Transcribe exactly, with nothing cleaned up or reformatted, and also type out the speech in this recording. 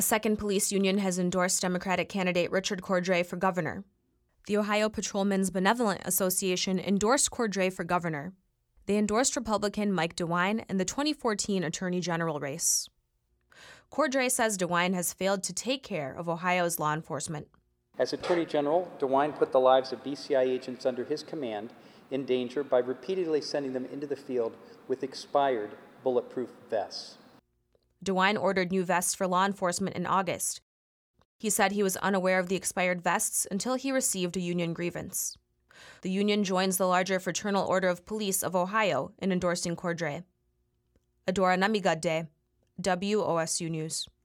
second police union has endorsed Democratic candidate Richard Cordray for governor. The Ohio Patrolmen's Benevolent Association endorsed Cordray for governor. They endorsed Republican Mike DeWine in the twenty fourteen Attorney General race. Cordray says DeWine has failed to take care of Ohio's law enforcement. As Attorney General, DeWine put the lives of B C I agents under his command in danger by repeatedly sending them into the field with expired bulletproof vests. DeWine ordered new vests for law enforcement in August. He said he was unaware of the expired vests until he received a union grievance. The union joins the larger Fraternal Order of Police of Ohio in endorsing Cordray. Adora Namigadde, W O S U News.